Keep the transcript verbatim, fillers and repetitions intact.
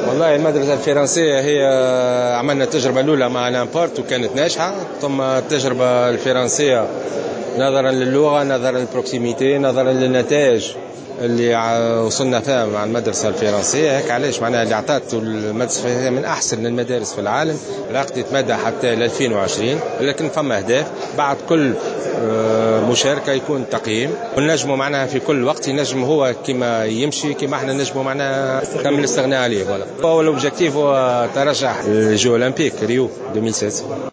والله المدرسة الفرنسية هي عملنا التجربة الأولى مع لامبورت وكانت ناجحة. ثم التجربة الفرنسية نظرا للغة، نظرا للبروكسيميتي، نظرا للنتائج اللي وصلنا فيها مع المدرسة الفرنسية، هيك علاش معناها اللي عطات المدرسة الفرنسية من أحسن المدارس في العالم. العقد يتمدى حتى ل ألفين وعشرين، لكن فما أهداف بعد كل مشاركة يكون تقييم، ونجموا معناها في كل وقت ينجم هو كما يمشي كما احنا نجموا معناها تم الاستغناء عليه. هو الأوبجيكتيف هو ترشح الجو أولمبيك ريو ألفين وستة.